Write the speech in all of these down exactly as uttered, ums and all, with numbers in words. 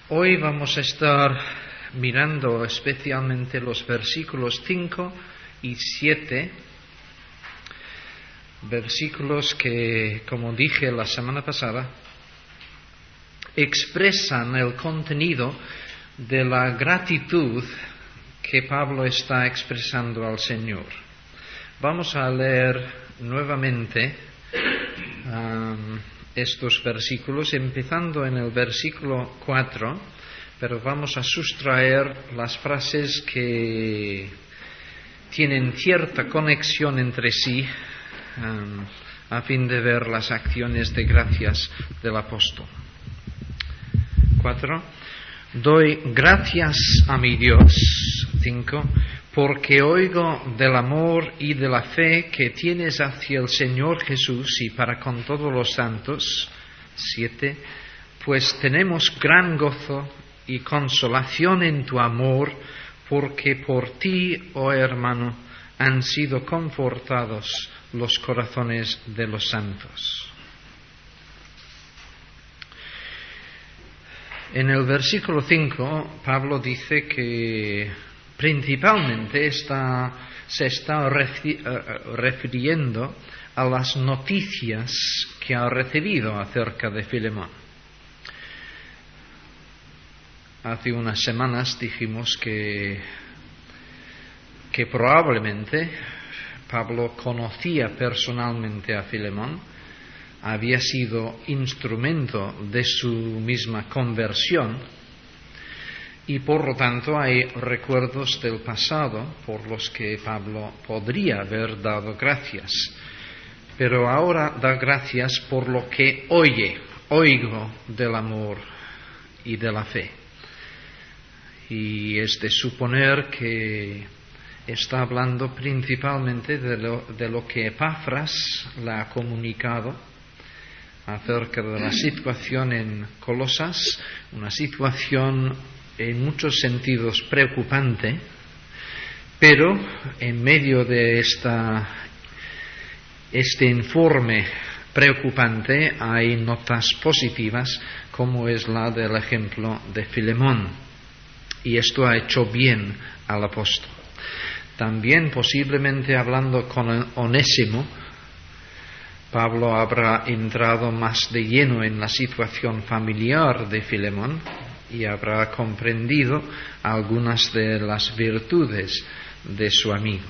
Hoy vamos a estar mirando especialmente los versículos cinco y siete, versículos que, como dije la semana pasada, expresan el contenido de la gratitud que Pablo está expresando al Señor. Vamos a leer nuevamente um, estos versículos, empezando en el versículo cuatro, pero vamos a sustraer las frases que tienen cierta conexión entre sí, um, a fin de ver las acciones de gracias del apóstol. Cuatro. Doy gracias a mi Dios. Cinco. Porque oigo del amor y de la fe que tienes hacia el Señor Jesús y para con todos los santos. Siete. Pues tenemos gran gozo y consolación en tu amor, porque por ti, oh hermano, han sido confortados los corazones de los santos. En el versículo cinco, Pablo dice que principalmente está, se está refiriendo a las noticias que ha recibido acerca de Filemón. Hace unas semanas dijimos que, que probablemente Pablo conocía personalmente a Filemón, había sido instrumento de su misma conversión y por lo tanto hay recuerdos del pasado por los que Pablo podría haber dado gracias, pero ahora da gracias por lo que oye, oigo del amor y de la fe. Y es de suponer que está hablando principalmente de lo, de lo que Epafras le ha comunicado acerca de la situación en Colosas, una situación en muchos sentidos preocupante, pero en medio de esta, este informe preocupante hay notas positivas, como es la del ejemplo de Filemón, y esto ha hecho bien al apóstol. También posiblemente hablando con Onésimo, Pablo habrá entrado más de lleno en la situación familiar de Filemón y habrá comprendido algunas de las virtudes de su amigo.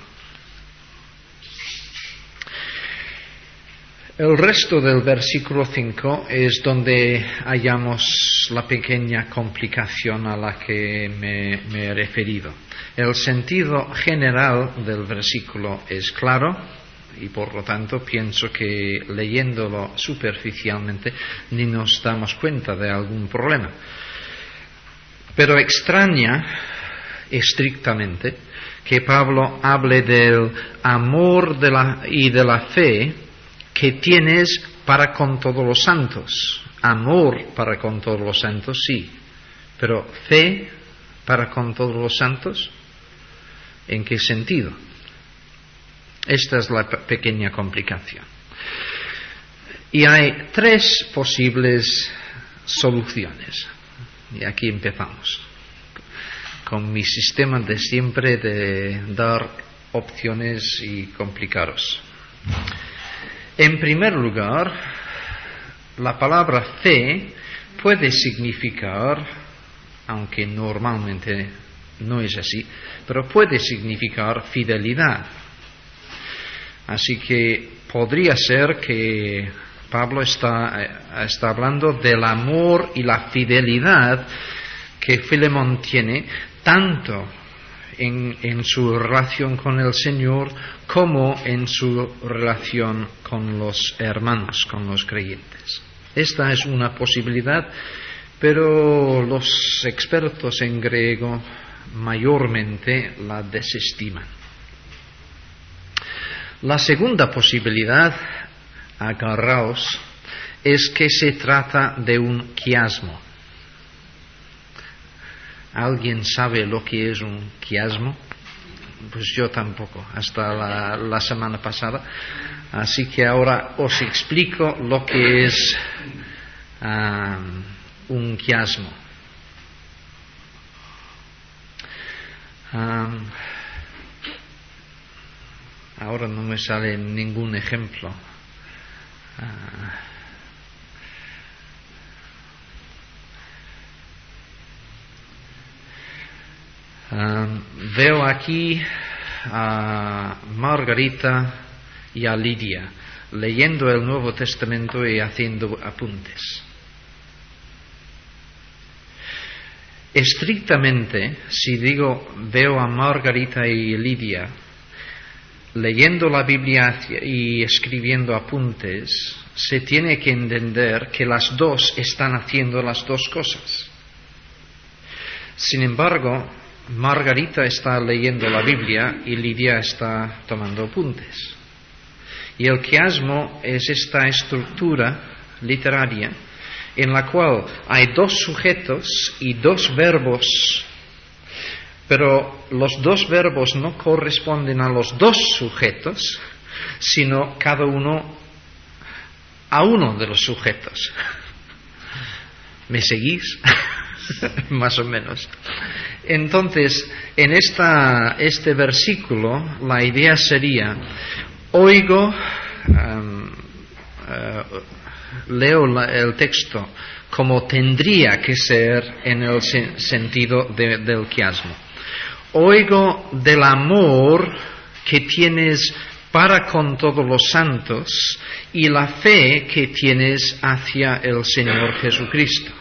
El resto del versículo cinco es donde hallamos la pequeña complicación a la que me, me he referido. El sentido general del versículo es claro, y por lo tanto pienso que leyéndolo superficialmente ni nos damos cuenta de algún problema. Pero extraña estrictamente que Pablo hable del amor de la, y de la fe que tienes para con todos los santos. Amor para con todos los santos, sí, pero fe para con todos los santos, ¿en qué sentido? Esta es la pequeña complicación. Y hay tres posibles soluciones. Y aquí empezamos. Con mi sistema de siempre de dar opciones y complicaros. En primer lugar, la palabra fe puede significar, aunque normalmente no es así, pero puede significar fidelidad. Así que podría ser que Pablo está, está hablando del amor y la fidelidad que Filemón tiene, tanto en, en su relación con el Señor como en su relación con los hermanos, con los creyentes. Esta es una posibilidad, pero los expertos en griego mayormente la desestiman. La segunda posibilidad, agarraos, es que se trata de un quiasmo. ¿Alguien sabe lo que es un quiasmo? Pues yo tampoco, hasta la, la semana pasada. Así que ahora os explico lo que es um, un quiasmo. Um, ahora no me sale ningún ejemplo. Uh, um, veo aquí a Margarita y a Lidia leyendo el Nuevo Testamento y haciendo apuntes. Estrictamente, si digo veo a Margarita y Lidia leyendo la Biblia y escribiendo apuntes, se tiene que entender que las dos están haciendo las dos cosas. Sin embargo, Margarita está leyendo la Biblia y Lidia está tomando apuntes. Y el quiasmo es esta estructura literaria en la cual hay dos sujetos y dos verbos, pero los dos verbos no corresponden a los dos sujetos, sino cada uno a uno de los sujetos. ¿Me seguís? Más o menos. Entonces, en esta, este versículo, la idea sería, oigo, um, uh, leo la, el texto como tendría que ser en el sen, sentido de, del quiasmo. Oigo del amor que tienes para con todos los santos y la fe que tienes hacia el Señor Jesucristo.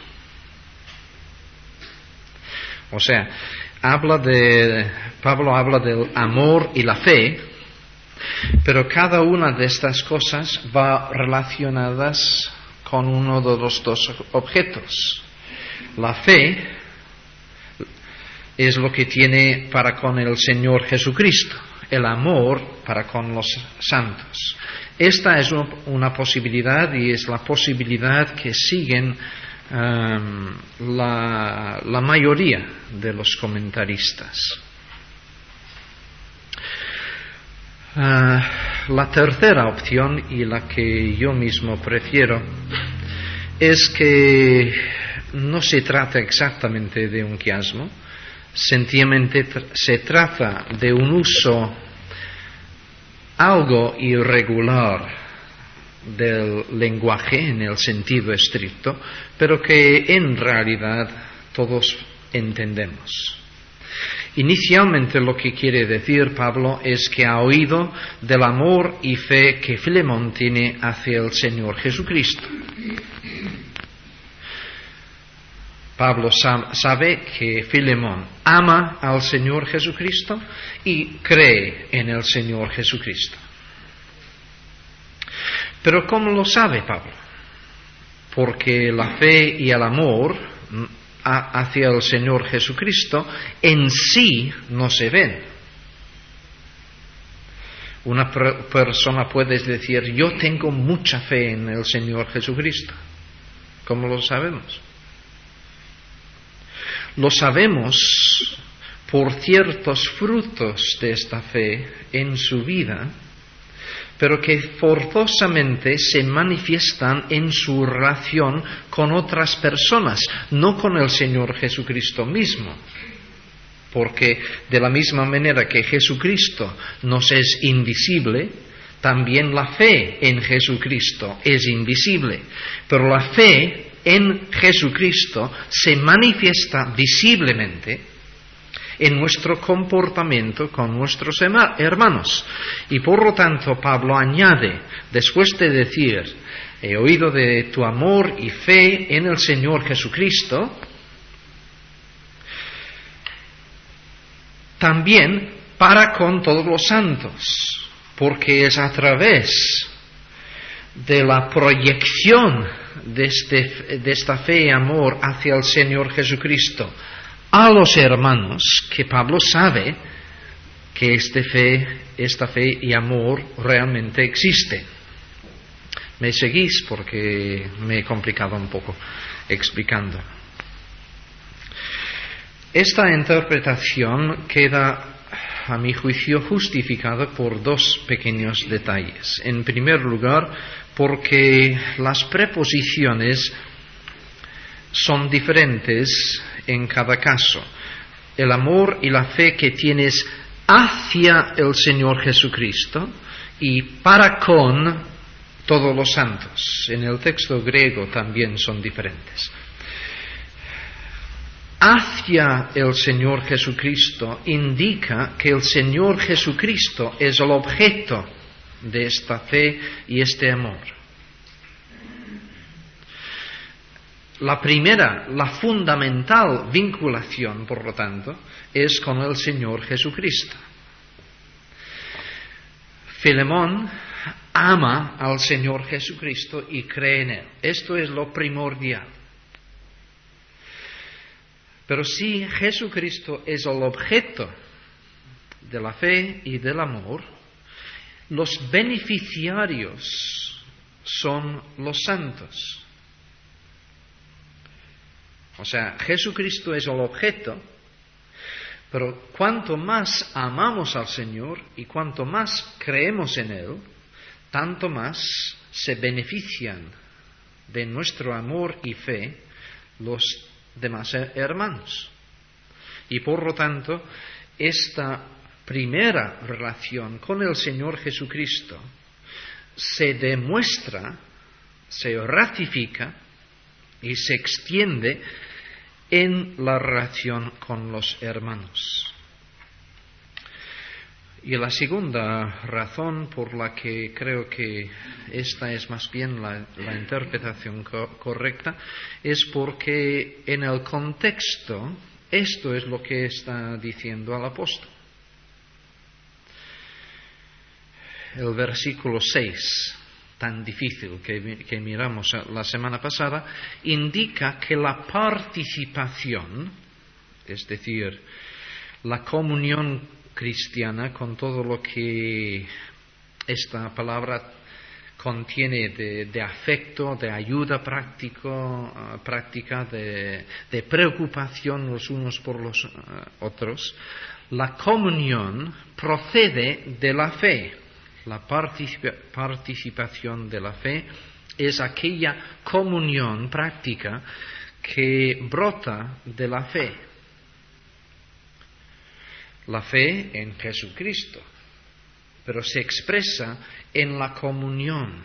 O sea, habla de, Pablo habla del amor y la fe, pero cada una de estas cosas va relacionadas con uno de los dos objetos. La fe es lo que tiene para con el Señor Jesucristo, el amor para con los santos. Esta es una posibilidad y es la posibilidad que siguen um, la, la mayoría de los comentaristas. Uh, la tercera opción, y la que yo mismo prefiero, es que no se trata exactamente de un quiasmo, sencillamente tr- se trata de un uso algo irregular del lenguaje en el sentido estricto, pero que en realidad todos entendemos. Inicialmente lo que quiere decir Pablo es que ha oído del amor y fe que Filemón tiene hacia el Señor Jesucristo. Pablo sabe que Filemón ama al Señor Jesucristo y cree en el Señor Jesucristo. Pero ¿cómo lo sabe Pablo? Porque la fe y el amor hacia el Señor Jesucristo en sí no se ven. Una per- persona puede decir, yo tengo mucha fe en el Señor Jesucristo. ¿Cómo lo sabemos? Lo sabemos por ciertos frutos de esta fe en su vida, pero que forzosamente se manifiestan en su relación con otras personas, no con el Señor Jesucristo mismo. Porque de la misma manera que Jesucristo nos es invisible, también la fe en Jesucristo es invisible. Pero la fe en Jesucristo se manifiesta visiblemente en nuestro comportamiento con nuestros hermanos. Y por lo tanto Pablo añade, después de decir, he oído de tu amor y fe en el Señor Jesucristo, también para con todos los santos, porque es a través de la proyección de, este, de esta fe y amor hacia el Señor Jesucristo a los hermanos que Pablo sabe que este fe, esta fe y amor realmente existe. ¿Me seguís? Porque me he complicado un poco explicando. Esta interpretación queda, a mi juicio, justificada por dos pequeños detalles. En primer lugar, porque las preposiciones son diferentes en cada caso. el amor y la fe que tienes hacia el Señor Jesucristo y para con todos los santos. En el texto griego también son diferentes. Hacia el Señor Jesucristo indica que el Señor Jesucristo es el objeto de esta fe y este amor. La primera, la fundamental vinculación, por lo tanto, es con el Señor Jesucristo. Filemón ama al Señor Jesucristo y cree en Él. Esto es lo primordial. Pero si Jesucristo es el objeto de la fe y del amor, los beneficiarios son los santos. O sea, Jesucristo es el objeto, pero cuanto más amamos al Señor y cuanto más creemos en Él, tanto más se benefician de nuestro amor y fe los demás hermanos. Y por lo tanto, esta primera relación con el Señor Jesucristo se demuestra, se ratifica y se extiende en la relación con los hermanos. Y la segunda razón por la que creo que esta es más bien la, la interpretación co- correcta es porque en el contexto esto es lo que está diciendo el apóstol. El versículo seis, tan difícil que, que miramos la semana pasada, indica que la participación, es decir, la comunión cristiana con todo lo que esta palabra contiene de, de afecto, de ayuda práctico, uh, práctica, de, de preocupación los unos por los uh, otros, la comunión procede de la fe. La participa- participación de la fe es aquella comunión práctica que brota de la fe. La fe en Jesucristo, pero se expresa en la comunión.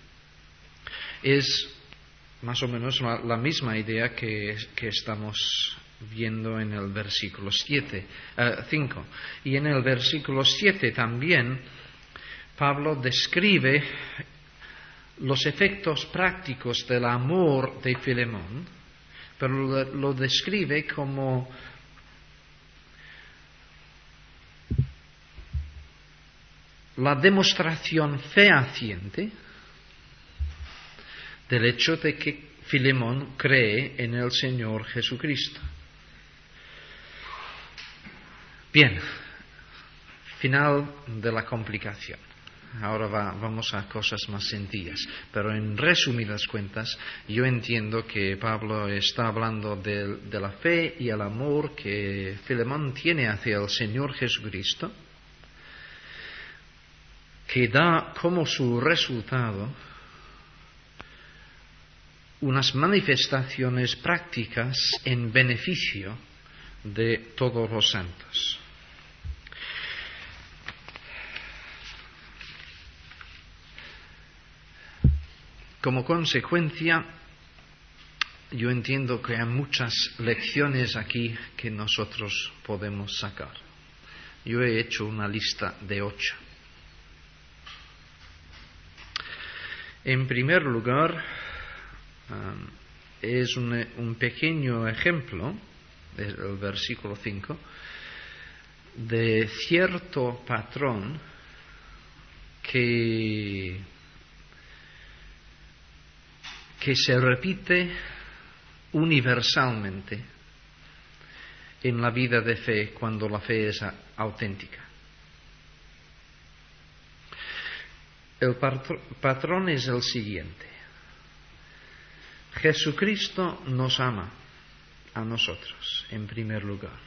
Es más o menos la, la misma idea que, que estamos viendo en el versículo siete, uh, cinco. Y en el versículo siete también Pablo describe los efectos prácticos del amor de Filemón, pero lo, lo describe como la demostración fehaciente del hecho de que Filemón cree en el Señor Jesucristo. Bien, final de la complicación. Ahora va, vamos a cosas más sencillas, pero en resumidas cuentas, yo entiendo que Pablo está hablando de, de la fe y el amor que Filemón tiene hacia el Señor Jesucristo, que da como su resultado unas manifestaciones prácticas en beneficio de todos los santos. Como consecuencia, yo entiendo que hay muchas lecciones aquí que nosotros podemos sacar. Yo he hecho una lista de ocho. En primer lugar, um, es un, un pequeño ejemplo, el versículo cinco, de cierto patrón que, que se repite universalmente en la vida de fe cuando la fe es auténtica. El patrón es el siguiente. Jesucristo nos ama a nosotros, en primer lugar.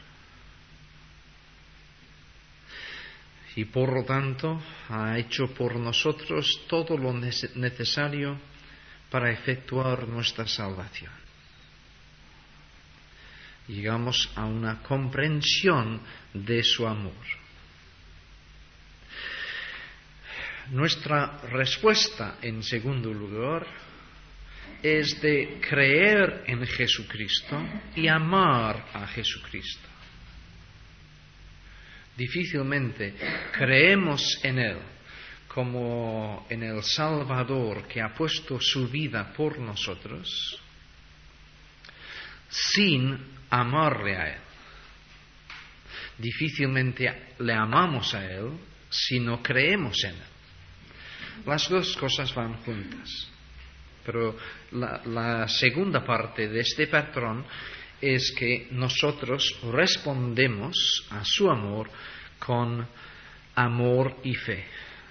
Y por lo tanto ha hecho por nosotros todo lo necesario para efectuar nuestra salvación. llegamos a una comprensión de su amor. Nuestra respuesta, en segundo lugar, es de creer en Jesucristo y amar a Jesucristo. Difícilmente creemos en Él como en el Salvador que ha puesto su vida por nosotros, sin amarle a Él. Difícilmente le amamos a Él si no creemos en Él. Las dos cosas van juntas. Pero la, la segunda parte de este patrón es que nosotros respondemos a su amor con amor y fe.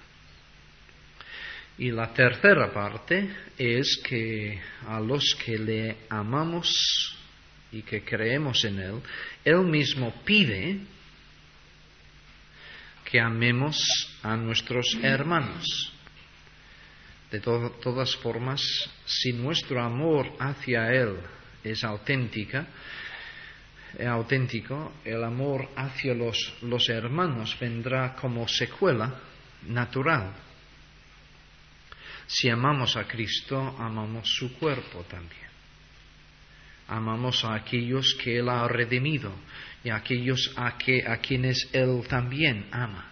Y la tercera parte es que a los que le amamos y que creemos en Él, Él mismo pide que amemos a nuestros hermanos. De to- todas formas, si nuestro amor hacia Él es auténtica, es auténtico, el amor hacia los, los hermanos vendrá como secuela natural. Si amamos a Cristo, amamos su cuerpo también. Amamos a aquellos que Él ha redimido y a aquellos a, que, a quienes Él también ama.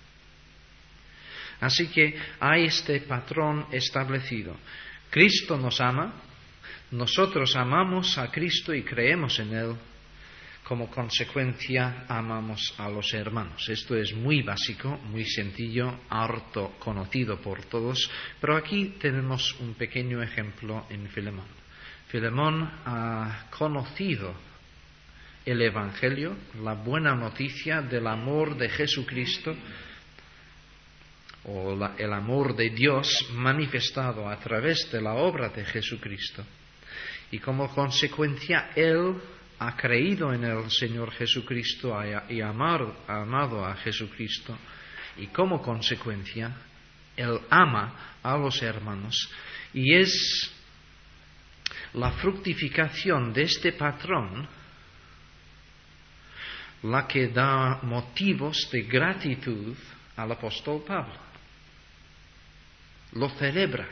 Así que hay este patrón establecido. Cristo nos ama, nosotros amamos a Cristo y creemos en Él. Como consecuencia, amamos a los hermanos. Esto es muy básico, muy sencillo, harto conocido por todos, pero aquí tenemos un pequeño ejemplo en Filemón. Filemón ha conocido el Evangelio, la buena noticia del amor de Jesucristo, o la, el amor de Dios manifestado a través de la obra de Jesucristo. Y como consecuencia, Él ha creído en el Señor Jesucristo y ha amado, ha amado a Jesucristo. Y como consecuencia, Él ama a los hermanos. Y es la fructificación de este patrón la que da motivos de gratitud al apóstol Pablo. Lo celebra.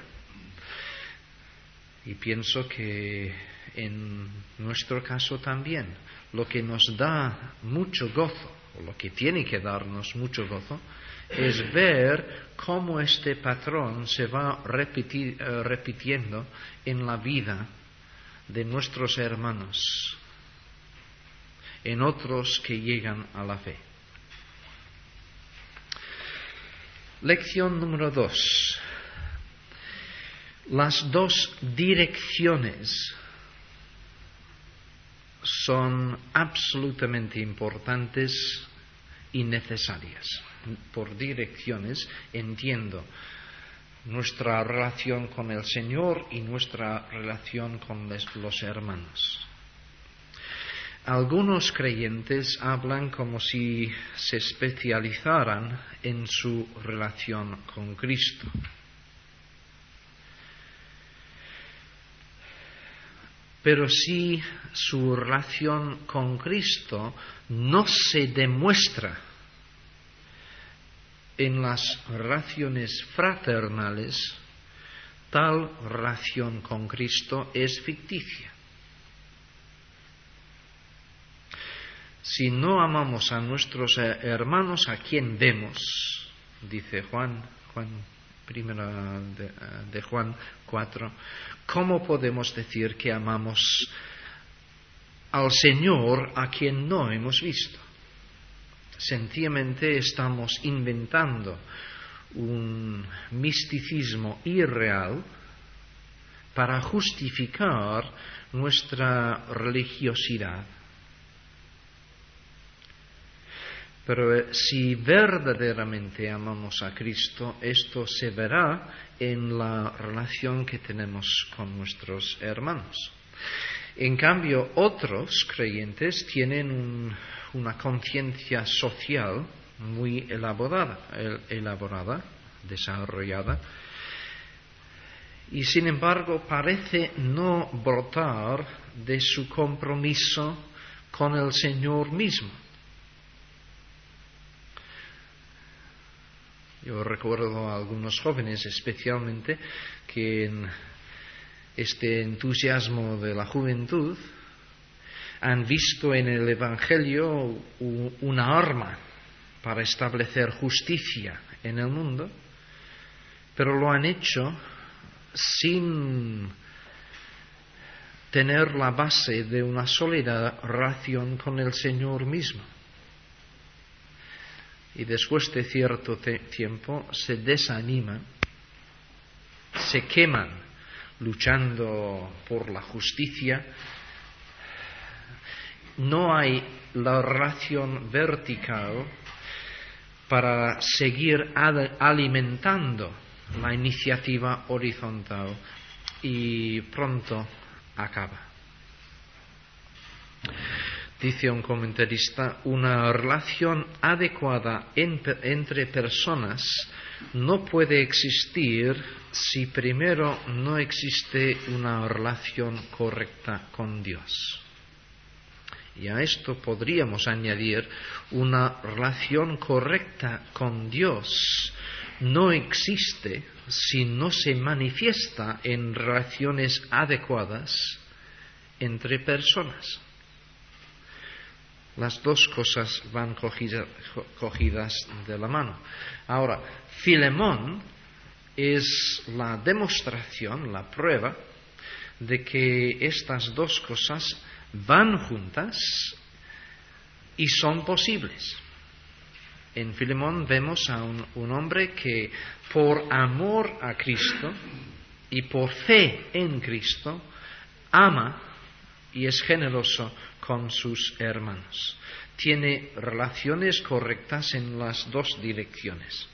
Y pienso que en nuestro caso también, lo que nos da mucho gozo, o lo que tiene que darnos mucho gozo, es ver cómo este patrón se va repetir, uh, repitiendo en la vida de nuestros hermanos, en otros que llegan a la fe. Lección número dos. Las dos direcciones son absolutamente importantes y necesarias. Por direcciones entiendo nuestra relación con el Señor y nuestra relación con los hermanos. Algunos creyentes hablan como si se especializaran en su relación con Cristo. Pero si su relación con Cristo no se demuestra en las relaciones fraternales, tal relación con Cristo es ficticia. Si no amamos a nuestros hermanos, a quien vemos, dice Juan, Juan primera de, de Juan cuatro, ¿cómo podemos decir que amamos al Señor a quien no hemos visto? Sencillamente estamos inventando un misticismo irreal para justificar nuestra religiosidad. Pero si verdaderamente amamos a Cristo, esto se verá en la relación que tenemos con nuestros hermanos. En cambio, otros creyentes tienen un, una conciencia social muy elaborada, elaborada, desarrollada, y sin embargo parece no brotar de su compromiso con el Señor mismo. Yo recuerdo a algunos jóvenes especialmente que en este entusiasmo de la juventud han visto en el Evangelio una arma para establecer justicia en el mundo, pero lo han hecho sin tener la base de una sólida relación con el Señor mismo. Y después de cierto te- tiempo se desaniman, se queman luchando por la justicia. No hay la relación vertical para seguir ad- alimentando la iniciativa horizontal y pronto acaba. Dice un comentarista, una relación adecuada en- entre personas no puede existir si primero no existe una relación correcta con Dios. Y a esto podríamos añadir una relación correcta con Dios no existe si no se manifiesta en relaciones adecuadas entre personas. Las dos cosas van cogida, cogidas de la mano. Ahora, Filemón es la demostración, la prueba de que estas dos cosas van juntas y son posibles. En Filemón vemos a un, un hombre que por amor a Cristo y por fe en Cristo ama y es generoso con sus hermanos. Tiene relaciones correctas en las dos direcciones.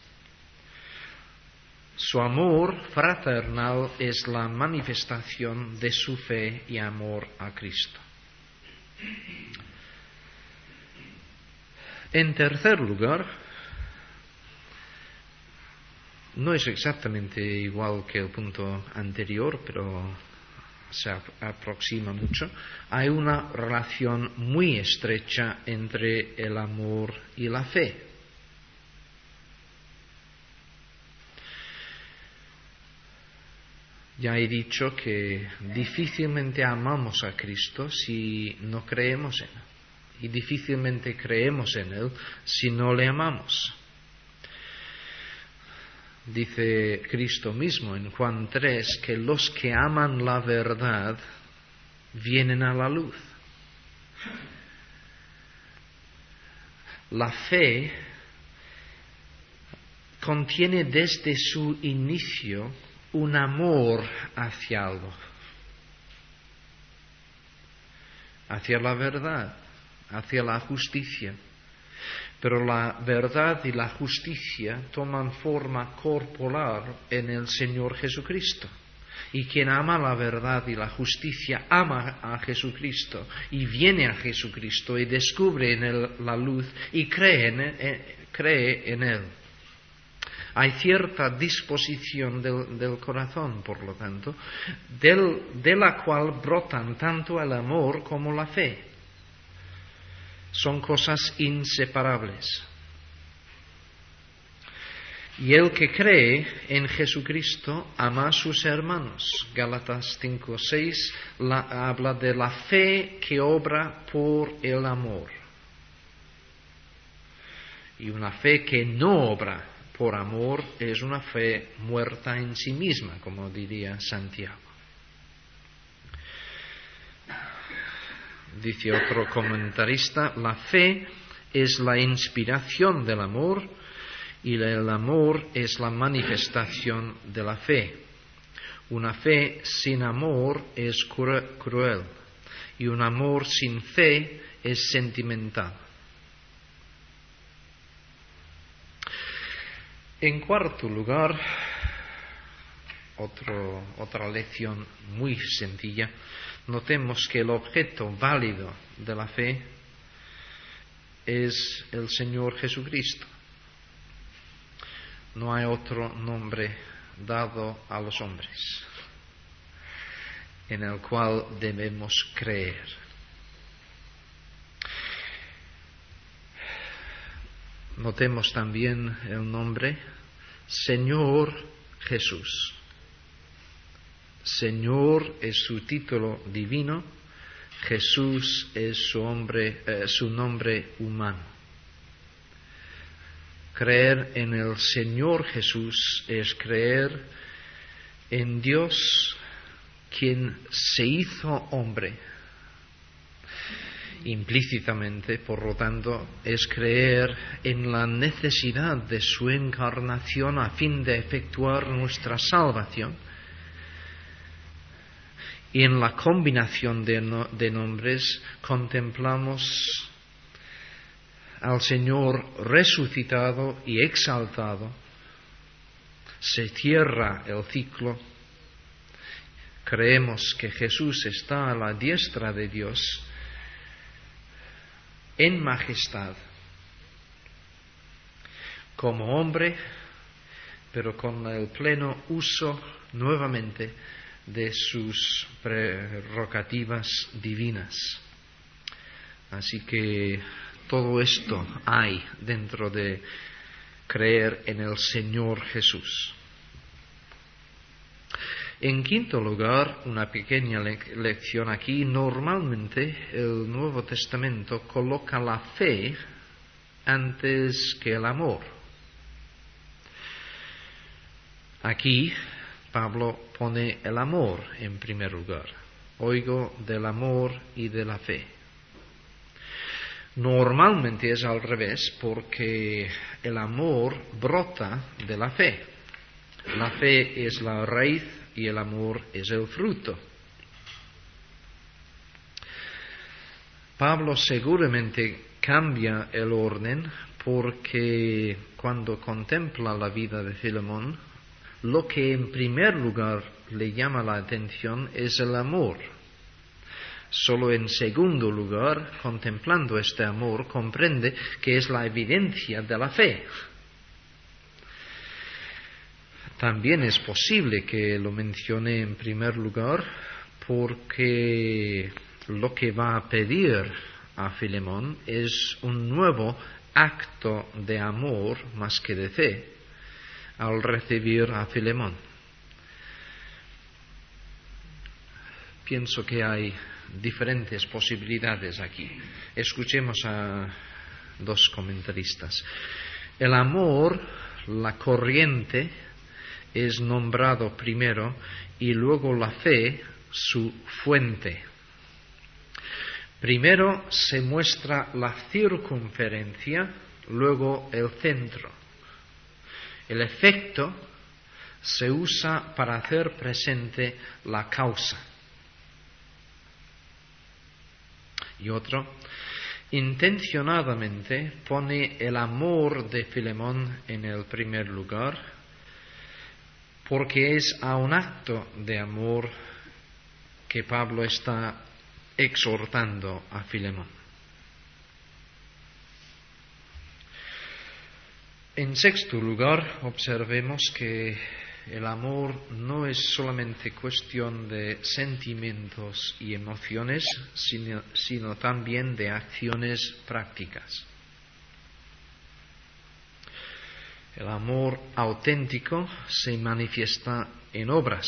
Su amor fraternal es la manifestación de su fe y amor a Cristo. En tercer lugar, no es exactamente igual que el punto anterior, pero se aproxima mucho. Hay una relación muy estrecha entre el amor y la fe. Ya he dicho que difícilmente amamos a Cristo si no creemos en Él. Y difícilmente creemos en Él si no le amamos. Dice Cristo mismo en Juan tres que los que aman la verdad vienen a la luz. La fe contiene desde su inicio un amor hacia algo, hacia la verdad, hacia la justicia. Pero la verdad y la justicia toman forma corporal en el Señor Jesucristo. Y quien ama la verdad y la justicia ama a Jesucristo y viene a Jesucristo y descubre en él la luz y cree en él. Eh, cree en él. Hay cierta disposición del, del corazón, por lo tanto, del, de la cual brotan tanto el amor como la fe. Son cosas inseparables. Y el que cree en Jesucristo ama a sus hermanos. Gálatas cinco seis la, habla de la fe que obra por el amor. Y una fe que no obra por amor es una fe muerta en sí misma, como diría Santiago. Dice otro comentarista, la fe es la inspiración del amor y el amor es la manifestación de la fe. Una fe sin amor es cruel y un amor sin fe es sentimental. En cuarto lugar, otro, otra lección muy sencilla. Notemos que el objeto válido de la fe es el Señor Jesucristo. No hay otro nombre dado a los hombres en el cual debemos creer. notemos también el nombre Señor Jesús. Señor es su título divino, Jesús es su, hombre, eh, su nombre humano. Creer en el Señor Jesús es creer en Dios, quien se hizo hombre. Implícitamente, por lo tanto, es creer en la necesidad de su encarnación a fin de efectuar nuestra salvación. Y en la combinación de, no, de nombres contemplamos al Señor resucitado y exaltado. Se cierra el ciclo. Creemos que Jesús está a la diestra de Dios en majestad, como hombre, pero con el pleno uso nuevamente de sus prerrogativas divinas. Así que todo esto hay dentro de creer en el Señor Jesús. En quinto lugar, una pequeña le- lección aquí. Normalmente el Nuevo Testamento coloca la fe antes que el amor. Aquí Pablo pone el amor en primer lugar. Oigo del amor y de la fe. Normalmente es al revés, porque el amor brota de la fe. La fe es la raíz y el amor es el fruto. Pablo seguramente cambia el orden porque cuando contempla la vida de Filemón, lo que en primer lugar le llama la atención es el amor. Solo en segundo lugar, contemplando este amor, comprende que es la evidencia de la fe. También es posible que lo mencione en primer lugar porque lo que va a pedir a Filemón es un nuevo acto de amor más que de fe al recibir a Filemón. Pienso que hay diferentes posibilidades aquí. Escuchemos a dos comentaristas. El amor, la corriente, es nombrado primero y luego la fe, su fuente. Primero se muestra la circunferencia, luego el centro. El efecto se usa para hacer presente la causa. Y otro, intencionadamente pone el amor de Filemón en el primer lugar, porque es a un acto de amor que Pablo está exhortando a Filemón. En sexto lugar, observemos que el amor no es solamente cuestión de sentimientos y emociones, sino, sino también de acciones prácticas. El amor auténtico se manifiesta en obras.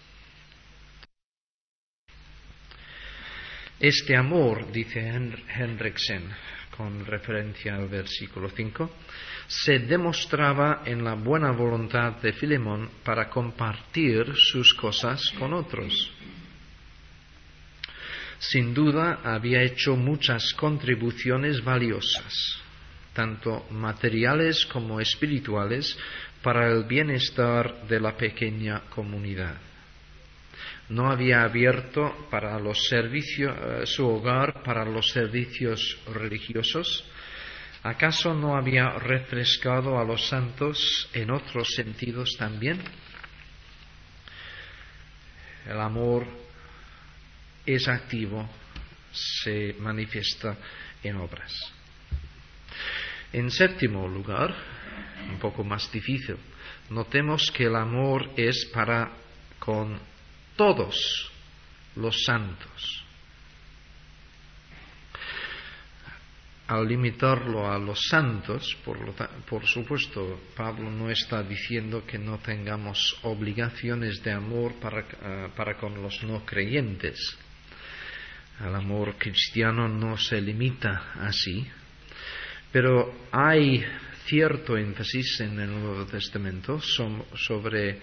Este amor, dice Henriksen, con referencia al versículo cinco, se demostraba en la buena voluntad de Filemón para compartir sus cosas con otros. Sin duda había hecho muchas contribuciones valiosas, tanto materiales como espirituales, para el bienestar de la pequeña comunidad. No había abierto para los servicios, eh, su hogar para los servicios religiosos. ¿Acaso no había refrescado a los santos en otros sentidos también? El amor es activo, se manifiesta en obras. En séptimo lugar, un poco más difícil, notemos que el amor es para con todos los santos. al limitarlo a los santos, por, lo ta- por supuesto, Pablo no está diciendo que no tengamos obligaciones de amor para, uh, para con los no creyentes. El amor cristiano no se limita así, pero hay cierto énfasis en el Nuevo Testamento so- sobre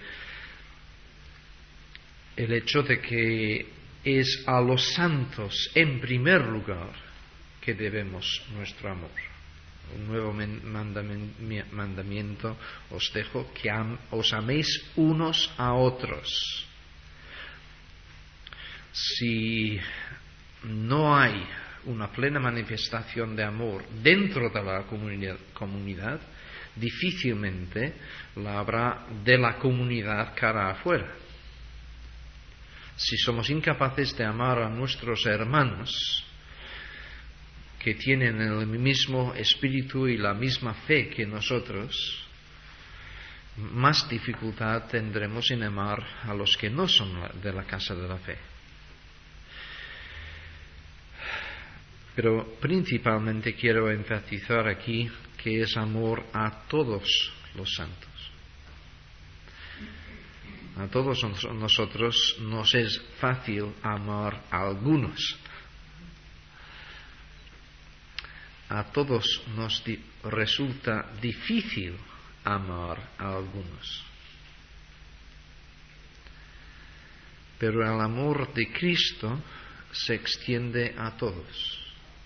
el hecho de que es a los santos en primer lugar que debemos nuestro amor. Un nuevo mandamiento os dejo, que am- os améis unos a otros. Si no hay una plena manifestación de amor dentro de la comunidad, comunidad, difícilmente la habrá de la comunidad cara afuera. Si somos incapaces de amar a nuestros hermanos, que tienen el mismo espíritu y la misma fe que nosotros, más dificultad tendremos en amar a los que no son de la casa de la fe. Pero principalmente quiero enfatizar aquí que es amor a todos los santos. A todos nosotros nos es fácil amar a algunos. A todos nos di- resulta difícil amar a algunos. Pero el amor de Cristo se extiende a todos.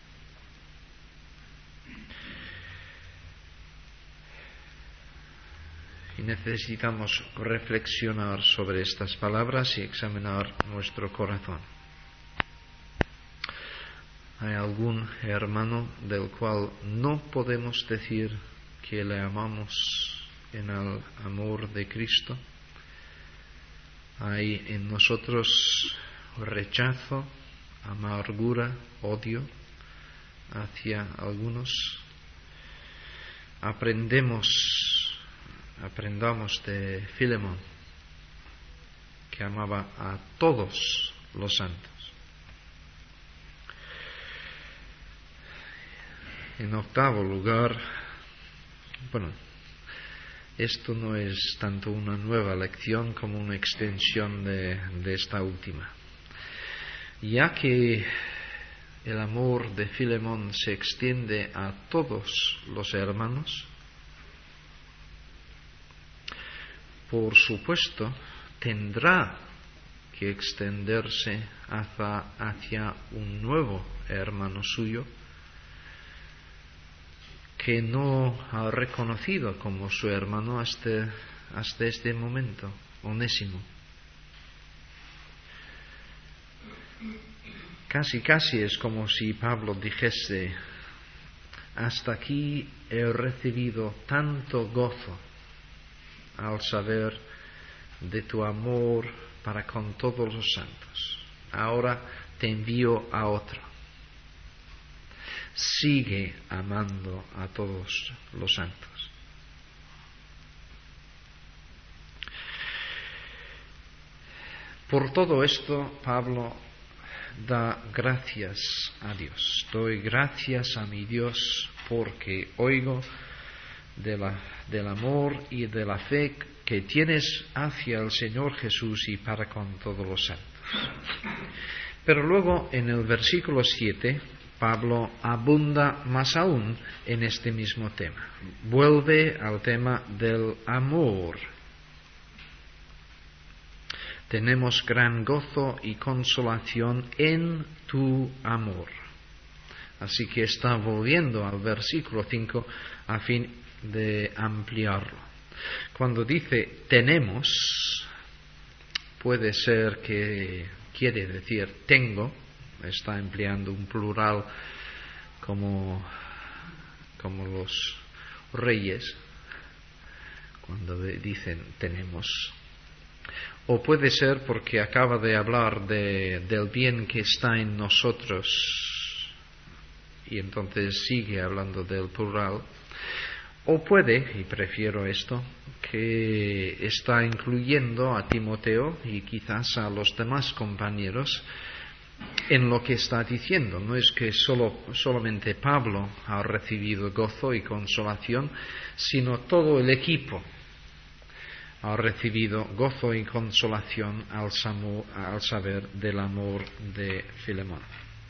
Y necesitamos reflexionar sobre estas palabras y examinar nuestro corazón. ¿Hay algún hermano del cual no podemos decir que le amamos en el amor de Cristo? ¿Hay en nosotros rechazo, amargura, odio hacia algunos? Aprendemos, aprendamos de Filemón, que amaba a todos los santos. En octavo lugar, bueno, esto no es tanto una nueva lección como una extensión de, de esta última. Ya que el amor de Filemón se extiende a todos los hermanos, por supuesto, tendrá que extenderse hacia, hacia un nuevo hermano suyo que no ha reconocido como su hermano hasta, hasta este momento, Onésimo. Casi, casi es como si Pablo dijese: hasta aquí he recibido tanto gozo al saber de tu amor para con todos los santos. Ahora te envío a otro. Sigue amando a todos los santos. Por todo esto, Pablo da gracias a Dios. Doy gracias a mi Dios porque oigo de la, del amor y de la fe que tienes hacia el Señor Jesús y para con todos los santos. Pero luego, en el versículo siete, Pablo abunda más aún en este mismo tema. Vuelve al tema del amor. Tenemos gran gozo y consolación en tu amor. Así que está volviendo al versículo cinco a fin de ampliarlo. Cuando dice tenemos, puede ser que quiere decir tengo. Está empleando un plural como, como los reyes cuando dicen tenemos. O puede ser porque acaba de hablar de, del bien que está en nosotros y entonces sigue hablando del plural. O puede, y prefiero esto, que está incluyendo a Timoteo y quizás a los demás compañeros en lo que está diciendo. No es que solo, solamente Pablo ha recibido gozo y consolación, sino todo el equipo ha recibido gozo y consolación al, samu, al saber del amor de Filemón.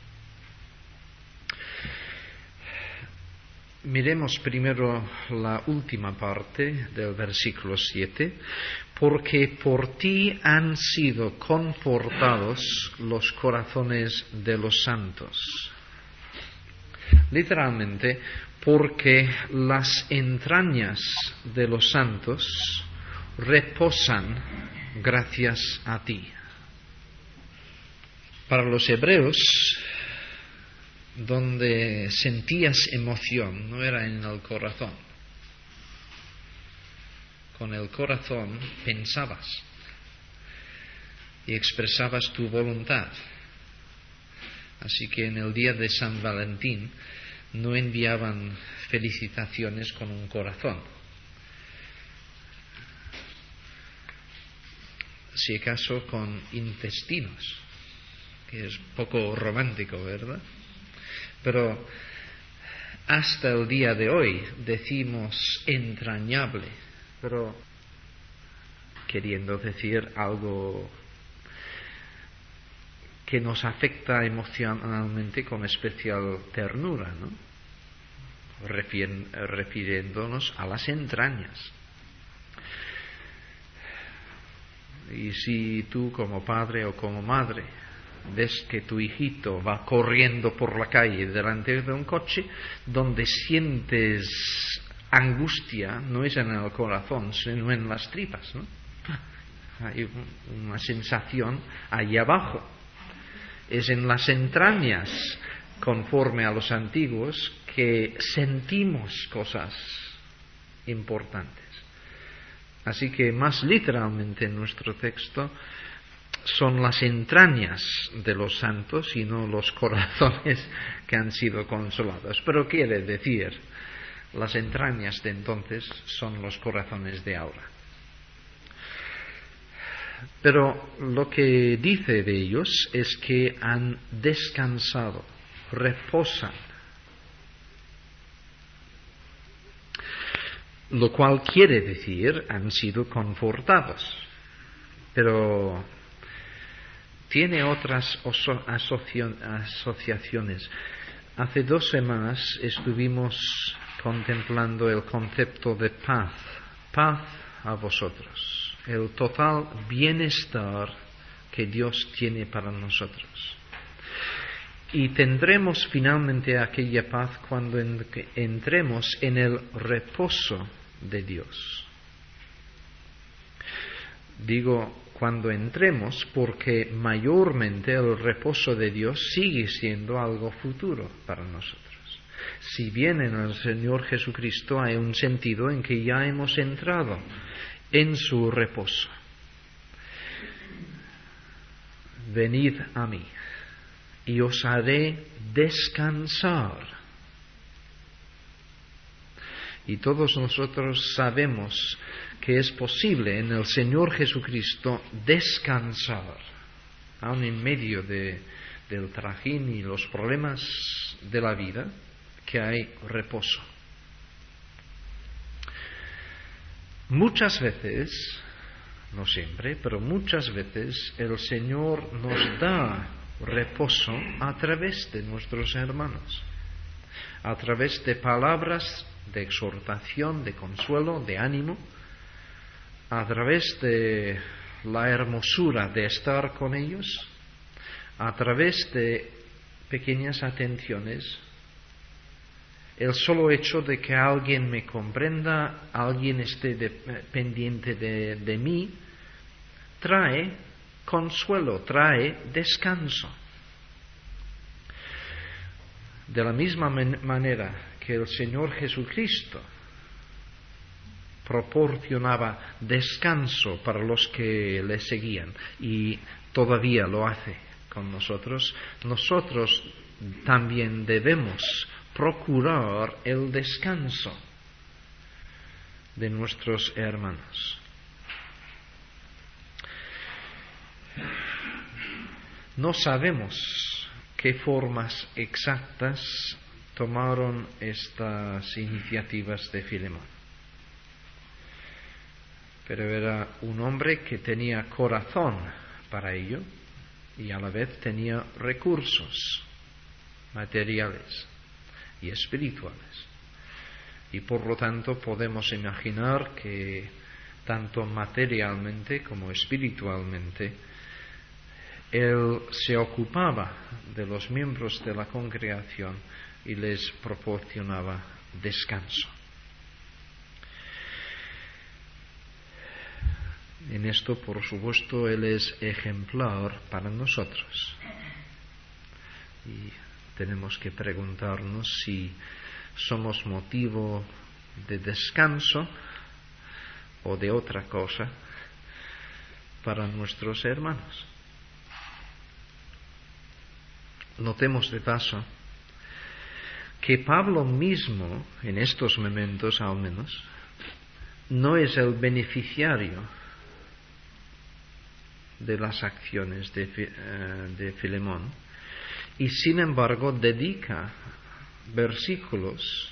Miremos primero la última parte del versículo siete. Porque por ti han sido confortados los corazones de los santos. Literalmente, porque las entrañas de los santos reposan gracias a ti. Para los hebreos, donde sentías emoción no era en el corazón. Con el corazón pensabas y expresabas tu voluntad. Así que en el día de San Valentín no enviaban felicitaciones con un corazón. Si acaso con intestinos, que es poco romántico, ¿verdad? Pero hasta el día de hoy decimos entrañable, pero queriendo decir algo que nos afecta emocionalmente con especial ternura, ¿no? Refien, refiriéndonos a las entrañas. Y si tú como padre o como madre ves que tu hijito va corriendo por la calle delante de un coche, donde sientes angustia no es en el corazón, sino en las tripas, ¿no? Hay una sensación ahí abajo. Es en las entrañas, conforme a los antiguos, que sentimos cosas importantes. Así que más literalmente en nuestro texto son las entrañas de los santos y no los corazones que han sido consolados. Pero quiere decir, las entrañas de entonces son los corazones de ahora. Pero lo que dice de ellos es que han descansado, reposan. Lo cual quiere decir han sido confortados. Pero tiene otras asociaciones. Hace dos semanas estuvimos contemplando el concepto de paz. Paz a vosotros. El total bienestar que Dios tiene para nosotros. Y tendremos finalmente aquella paz cuando entremos en el reposo de Dios. Digo cuando entremos porque mayormente el reposo de Dios sigue siendo algo futuro para nosotros. Si bien en el Señor Jesucristo hay un sentido en que ya hemos entrado en su reposo. Venid a mí y os haré descansar. Y todos nosotros sabemos que es posible en el Señor Jesucristo descansar, aun en medio de, del trajín y los problemas de la vida, que hay reposo. Muchas veces, no siempre, pero muchas veces el Señor nos da reposo a través de nuestros hermanos, a través de palabras de exhortación, de consuelo, de ánimo, a través de la hermosura de estar con ellos, a través de pequeñas atenciones. El solo hecho de que alguien me comprenda, alguien esté de, pendiente de, de mí, trae consuelo, trae descanso. De la misma man- manera que el Señor Jesucristo proporcionaba descanso para los que le seguían y todavía lo hace con nosotros, nosotros también debemos procurar el descanso de nuestros hermanos. No sabemos qué formas exactas tomaron estas iniciativas de Filemón. Pero era un hombre que tenía corazón para ello y a la vez tenía recursos materiales y espirituales. Y por lo tanto podemos imaginar que tanto materialmente como espiritualmente él se ocupaba de los miembros de la congregación y les proporcionaba descanso. En esto, por supuesto, él es ejemplar para nosotros. Y tenemos que preguntarnos si somos motivo de descanso o de otra cosa para nuestros hermanos. Notemos de paso que Pablo mismo, en estos momentos al menos, no es el beneficiario de las acciones de, uh, de Filemón, y sin embargo dedica versículos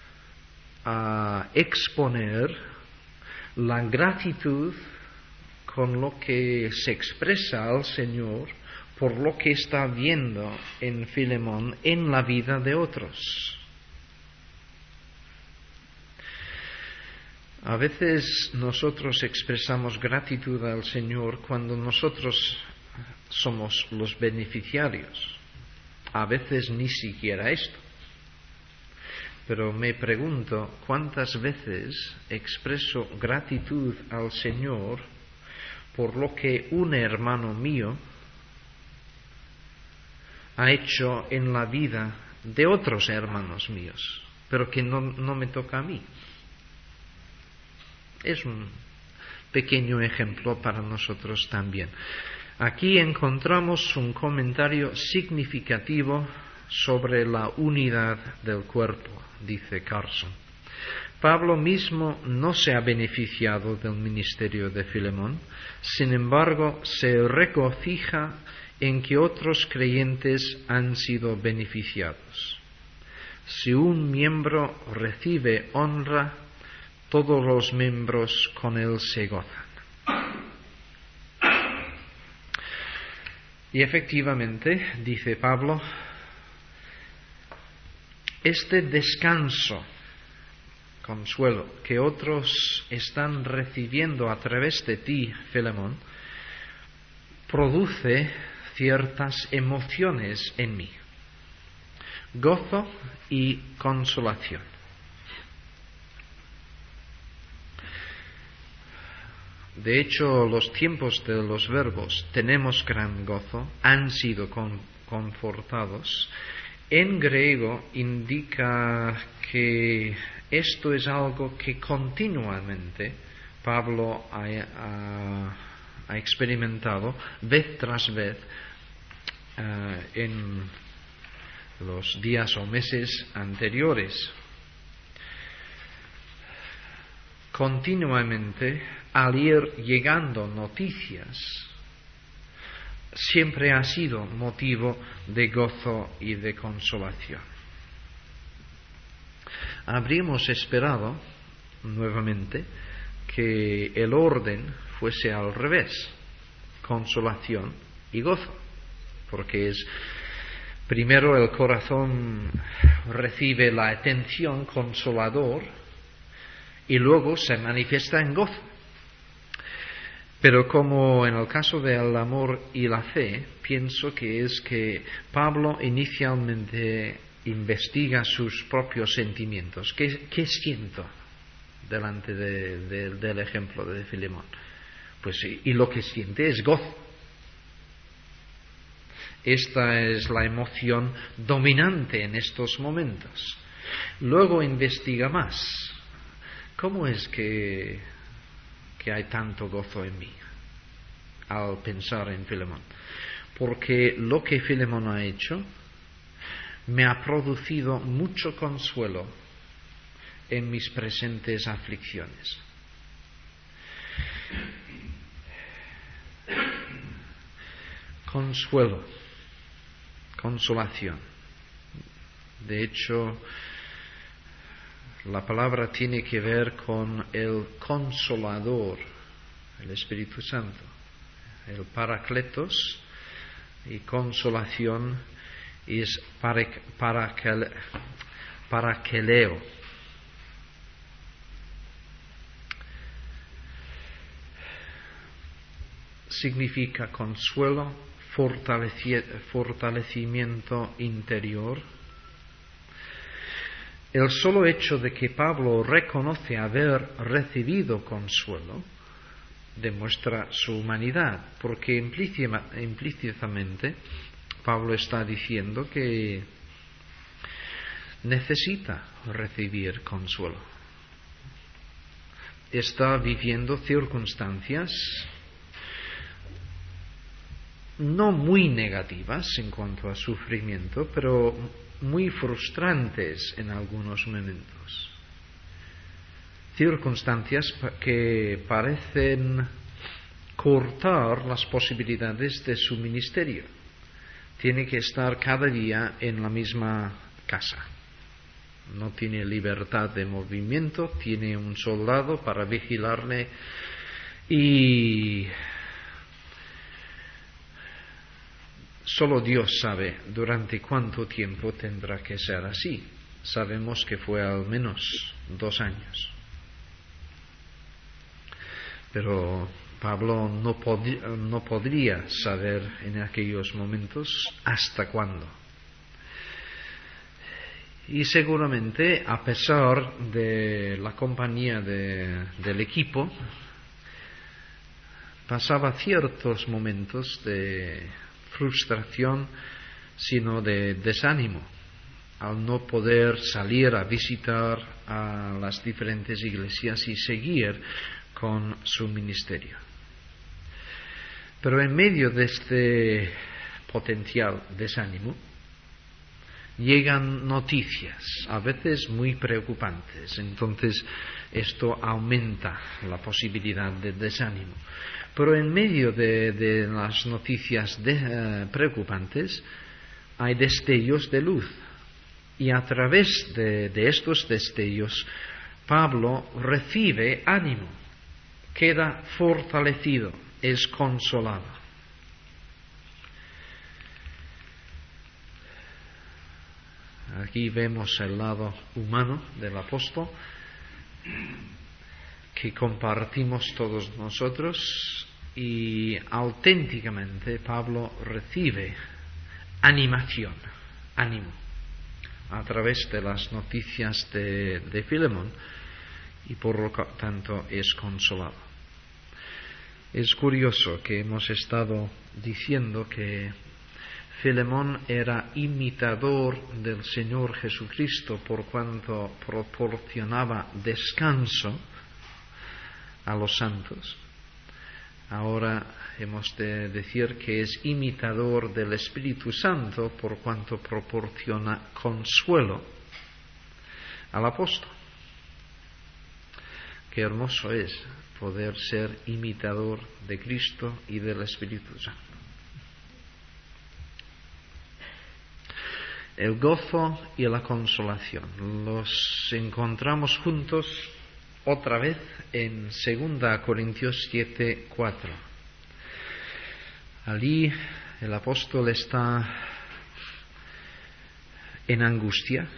a exponer la gratitud con lo que se expresa al Señor por lo que está viendo en Filemón en la vida de otros. A veces nosotros expresamos gratitud al Señor cuando nosotros somos los beneficiarios. A veces ni siquiera esto. Pero me pregunto cuántas veces expreso gratitud al Señor por lo que un hermano mío ha hecho en la vida de otros hermanos míos, pero que no, no me toca a mí. Es un pequeño ejemplo para nosotros también. Aquí encontramos un comentario significativo sobre la unidad del cuerpo, dice Carson. Pablo mismo no se ha beneficiado del ministerio de Filemón, sin embargo se regocija en que otros creyentes han sido beneficiados. Si un miembro recibe honra, todos los miembros con él se gozan. Y efectivamente, dice Pablo, este descanso, consuelo, que otros están recibiendo a través de ti, Filemón, produce ciertas emociones en mí, gozo y consolación. De hecho, los tiempos de los verbos tenemos gran gozo, han sido con, confortados, en griego indica que esto es algo que continuamente Pablo ha, ha, ha experimentado vez tras vez uh, en los días o meses anteriores. Continuamente, al ir llegando noticias, siempre ha sido motivo de gozo y de consolación. Habríamos esperado, nuevamente, que el orden fuese al revés, consolación y gozo, porque es primero el corazón recibe la atención consolador y luego se manifiesta en gozo. Pero como en el caso del amor y la fe, pienso que es que Pablo inicialmente investiga sus propios sentimientos. ¿Qué, qué siento delante de, de, del ejemplo de Filemón? Pues y, y lo que siente es gozo. Esta es la emoción dominante en estos momentos. Luego investiga más. ¿Cómo es que, que hay tanto gozo en mí al pensar en Filemón? Porque lo que Filemón ha hecho me ha producido mucho consuelo en mis presentes aflicciones. Consuelo. consolación. De hecho, la palabra tiene que ver con el Consolador, el Espíritu Santo, el Paracletos, y consolación es parakeleo. Significa consuelo, fortalecimiento interior. El solo hecho de que Pablo reconoce haber recibido consuelo demuestra su humanidad, porque implícitamente Pablo está diciendo que necesita recibir consuelo. Está viviendo circunstancias no muy negativas en cuanto a sufrimiento, pero muy frustrantes en algunos momentos. Circunstancias que parecen cortar las posibilidades de su ministerio. Tiene que estar cada día en la misma casa. No tiene libertad de movimiento, tiene un soldado para vigilarle y solo Dios sabe durante cuánto tiempo tendrá que ser así. Sabemos que fue al menos dos años. Pero Pablo no, pod- no podría saber en aquellos momentos hasta cuándo. Y seguramente, a pesar de la compañía de, del equipo, pasaba ciertos momentos de frustración, sino de desánimo, al no poder salir a visitar a las diferentes iglesias y seguir con su ministerio. Pero en medio de este potencial desánimo, llegan noticias, a veces muy preocupantes. Entonces, esto aumenta la posibilidad de desánimo. Pero en medio de, de las noticias de, eh, preocupantes, hay destellos de luz. Y a través de, de estos destellos, Pablo recibe ánimo, queda fortalecido, es consolado. Aquí vemos el lado humano del apóstol que compartimos todos nosotros, y auténticamente Pablo recibe animación, ánimo, a través de las noticias de, de Filemón, y por lo tanto es consolado. Es curioso que hemos estado diciendo que Filemón era imitador del Señor Jesucristo por cuanto proporcionaba descanso a los santos. Ahora hemos de decir que es imitador del Espíritu Santo por cuanto proporciona consuelo al apóstol. Qué hermoso es poder ser imitador de Cristo y del Espíritu Santo. El gozo y la consolación los encontramos juntos otra vez en segunda Corintios siete, cuatro. Allí el apóstol está en angustia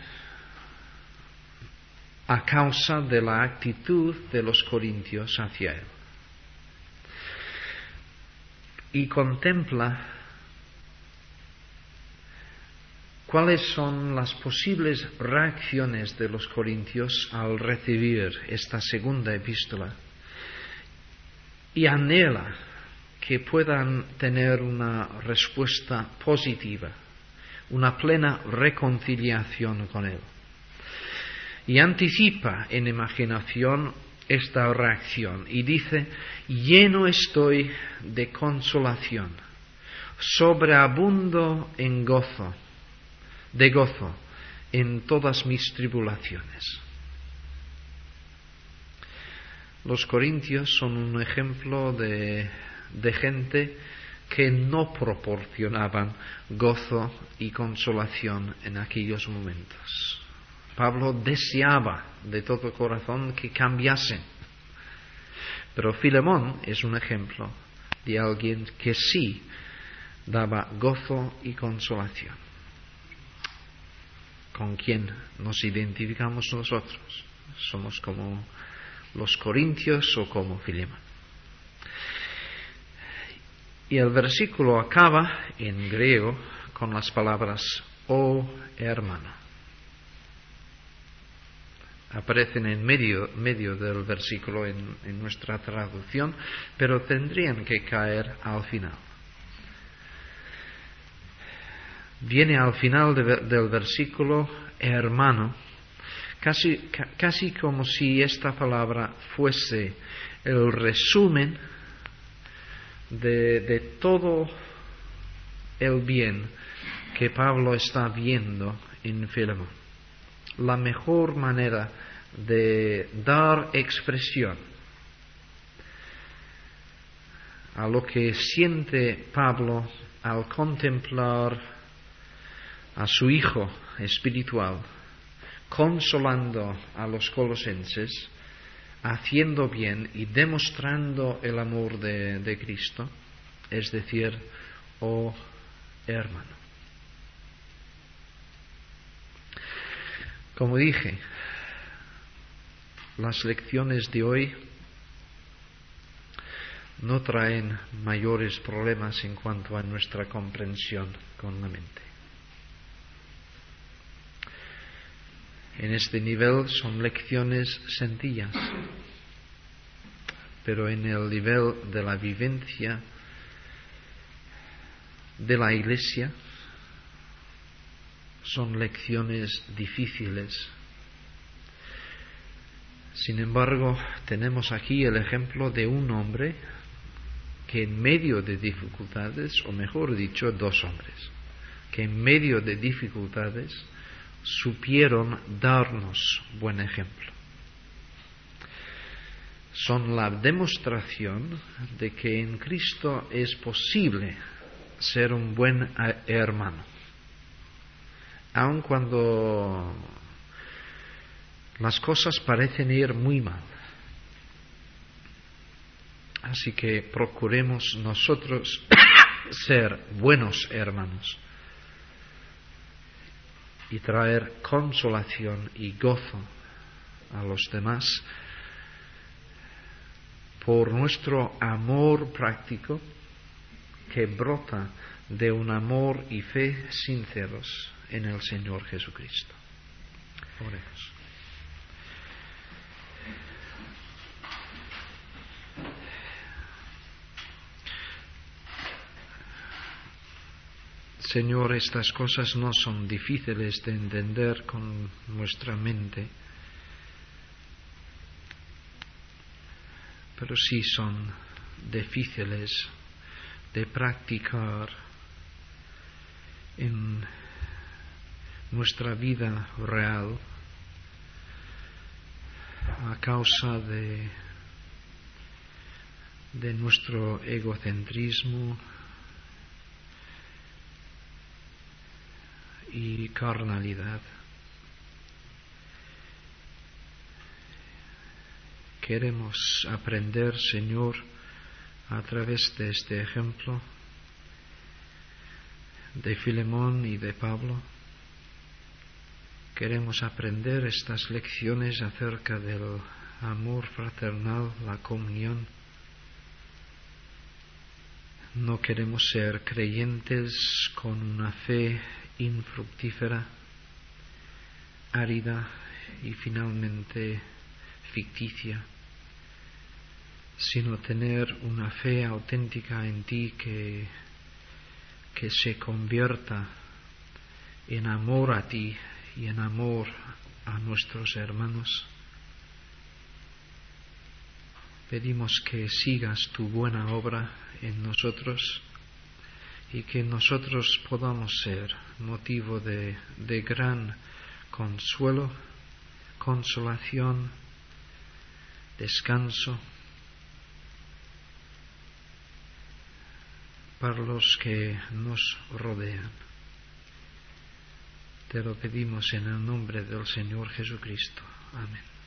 a causa de la actitud de los corintios hacia él. Y contempla cuáles son las posibles reacciones de los corintios al recibir esta segunda epístola, y anhela que puedan tener una respuesta positiva, una plena reconciliación con él. Y anticipa en imaginación esta reacción y dice: lleno estoy de consolación, sobreabundo en gozo, de gozo en todas mis tribulaciones. Los corintios son un ejemplo de, de gente que no proporcionaban gozo y consolación en aquellos momentos. Pablo deseaba de todo corazón que cambiasen, pero Filemón es un ejemplo de alguien que sí daba gozo y consolación. ¿Con quién nos identificamos nosotros? ¿Somos como los corintios o como Filemón? Y el versículo acaba en griego con las palabras oh hermano. Aparecen en medio, medio del versículo en, en nuestra traducción, pero tendrían que caer al final. Viene al final de, del versículo hermano, casi, ca, casi como si esta palabra fuese el resumen de, de todo el bien que Pablo está viendo en Filemón. La mejor manera de dar expresión a lo que siente Pablo al contemplar a su hijo espiritual, consolando a los colosenses, haciendo bien y demostrando el amor de, de Cristo, es decir, oh hermano. Como dije, las lecciones de hoy no traen mayores problemas en cuanto a nuestra comprensión con la mente. En este nivel son lecciones sencillas, pero en el nivel de la vivencia de la Iglesia son lecciones difíciles. Sin embargo, tenemos aquí el ejemplo de un hombre que en medio de dificultades, o mejor dicho, dos hombres, que en medio de dificultades supieron darnos buen ejemplo. Son la demostración de que en Cristo es posible ser un buen hermano, aun cuando las cosas parecen ir muy mal. Así que procuremos nosotros ser buenos hermanos y traer consolación y gozo a los demás por nuestro amor práctico que brota de un amor y fe sinceros en el Señor Jesucristo. Oremos. Señor, estas cosas no son difíciles de entender con nuestra mente, pero sí son difíciles de practicar en nuestra vida real a causa de, de nuestro egocentrismo y carnalidad. Queremos aprender, Señor, a través de este ejemplo de Filemón y de Pablo. Queremos aprender estas lecciones acerca del amor fraternal, la comunión. No queremos ser creyentes con una fe infructífera, árida y finalmente ficticia, sino tener una fe auténtica en ti que, que se convierta en amor a ti y en amor a nuestros hermanos. Pedimos que sigas tu buena obra en nosotros y que nosotros podamos ser motivo de, de gran consuelo, consolación, descanso para los que nos rodean. Te lo pedimos en el nombre del Señor Jesucristo. Amén.